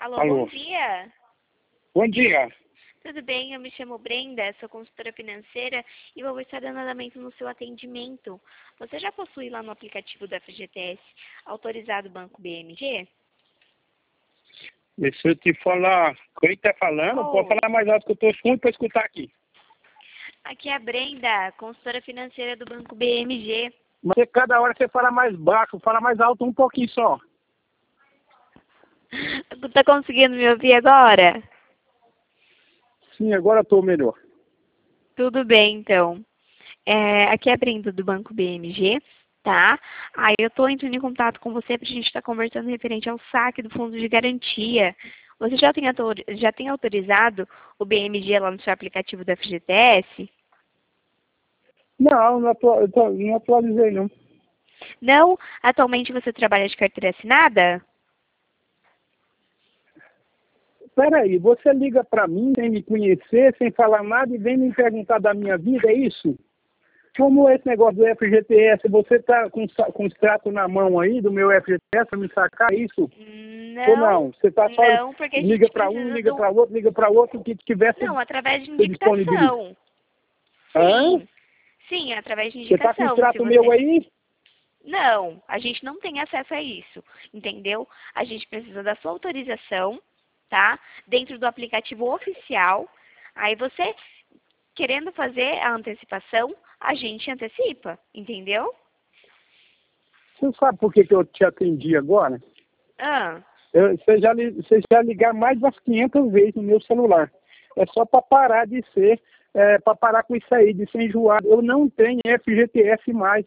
Alô, Alô. bom dia. Bom dia. Tudo bem? Eu me chamo Brenda, sou consultora financeira e vou estar dando andamento no seu atendimento. Você já possui lá no aplicativo da FGTS autorizado o Banco BMG? Deixa eu te falar. Quem tá falando? Oh. Pode falar mais alto que eu tô ruim para escutar aqui. Aqui é a Brenda, consultora financeira do Banco BMG. Mas cada hora você fala mais baixo, fala mais alto um pouquinho só. Tá conseguindo me ouvir agora? Sim, agora eu tô melhor. Tudo bem, então. Aqui é a Brenda do Banco BMG, tá? Aí eu tô entrando em contato com você pra gente estar conversando referente ao saque do fundo de garantia. Você já tem autorizado o BMG lá no seu aplicativo da FGTS? Não, não atualizei não. Não? Atualmente você trabalha de carteira assinada? Peraí, você liga pra mim sem me conhecer, sem falar nada e vem me perguntar da minha vida, é isso? Como é esse negócio do FGTS? Você tá com o extrato na mão aí do meu FGTS para me sacar isso? Não, Ou não? Você tá só não, porque a liga gente para um, precisa liga para outro, que tivesse Não, através de disponibilidade. indicação. Hã? Sim, sim, através de Você tá com o indicação. Se extrato meu você... aí? Não, a gente não tem acesso a isso, entendeu? A gente precisa da sua autorização, tá? Dentro do aplicativo oficial. Aí você, querendo fazer a antecipação, a gente antecipa, entendeu? Você sabe por que eu te atendi agora? Ah, Você já ligar mais das 500 vezes no meu celular. É só para parar de ser, para parar com isso aí, de ser enjoado. Eu não tenho FGTS mais.